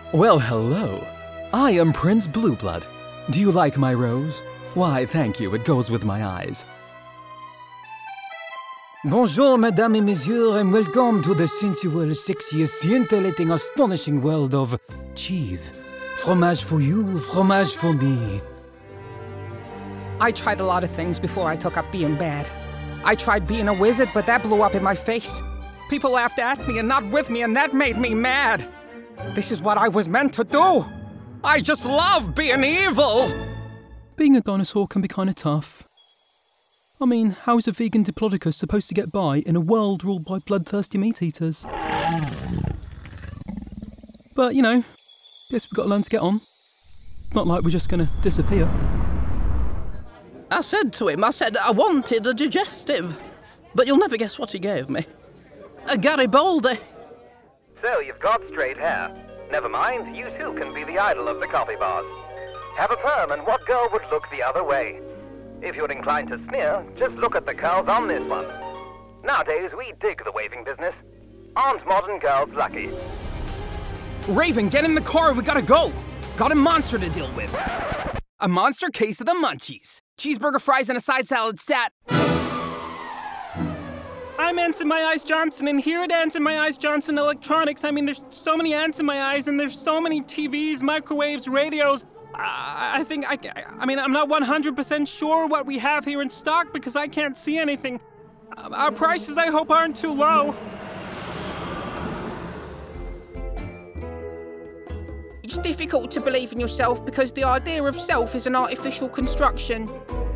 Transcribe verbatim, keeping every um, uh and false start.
Well, hello. I am Prince Blueblood. Do you like my rose? Why, thank you, it goes with my eyes. Bonjour, mesdames et messieurs, and welcome to the sensual, sexy, scintillating, astonishing world of cheese. Fromage for you, fromage for me. I tried a lot of things before I took up being bad. I tried being a wizard, but that blew up in my face. People laughed at me and not with me, and that made me mad. This is what I was meant to do. I just love being evil. Being a dinosaur can be kind of tough. I mean, how is a vegan diplodocus supposed to get by in a world ruled by bloodthirsty meat eaters? But, you know, guess we've got to learn to get on. Not like we're just going to disappear. I said to him, I said I wanted a digestive. But you'll never guess what he gave me. A Garibaldi. So you've got straight hair. Never mind, you too can be the idol of the coffee bars. Have a perm and what girl would look the other way? If you're inclined to sneer, just look at the curls on this one. Nowadays, we dig the waving business. Aren't modern girls lucky? Raven, get in the car, we gotta go. Got a monster to deal with. A monster case of the munchies. Cheeseburger, fries, and a side salad stat. I'm Ants in My Eyes Johnson, and here at Ants in My Eyes Johnson Electronics, I mean, there's so many ants in my eyes, and there's so many T Vs, microwaves, radios. I, I think, I, I mean, I'm not one hundred percent sure what we have here in stock because I can't see anything. Uh, our prices, I hope, aren't too low. It's difficult to believe in yourself because the idea of self is an artificial construction.